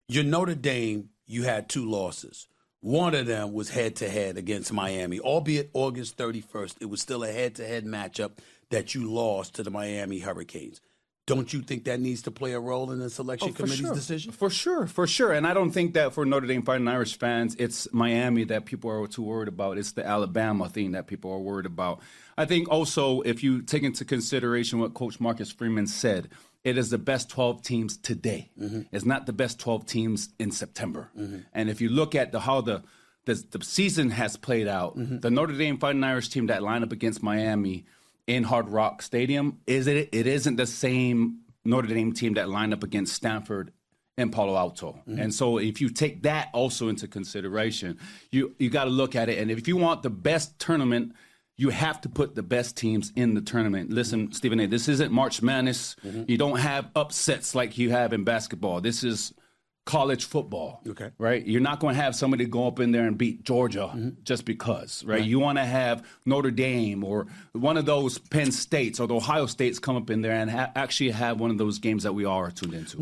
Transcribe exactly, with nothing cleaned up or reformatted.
Your Notre Dame, you had two losses. One of them was head-to-head against Miami, albeit August thirty-first. It was still a head-to-head matchup that you lost to the Miami Hurricanes. Don't you think that needs to play a role in the selection oh, committee's sure. decision? For sure, for sure. And I don't think that for Notre Dame Fighting Irish fans, it's Miami that people are too worried about. It's the Alabama thing that people are worried about. I think also if you take into consideration what Coach Marcus Freeman said, it is the best twelve teams today. Mm-hmm. It's not the best twelve teams in September. Mm-hmm. And if you look at the, how the, the, the season has played out, mm-hmm. the Notre Dame Fighting Irish team that lined up against Miami in Hard Rock Stadium, is it? It isn't the same Notre Dame team that lined up against Stanford and Palo Alto. Mm-hmm. And so if you take that also into consideration, you, you got to look at it. And if you want the best tournament, you have to put the best teams in the tournament. Listen, mm-hmm. Stephen A., this isn't March Madness. Mm-hmm. You don't have upsets like you have in basketball. This is college football, okay, right? You're not going to have somebody go up in there and beat Georgia mm-hmm. just because, right? right. You want to have Notre Dame or one of those Penn States or the Ohio States come up in there and ha- actually have one of those games that we all are tuned into.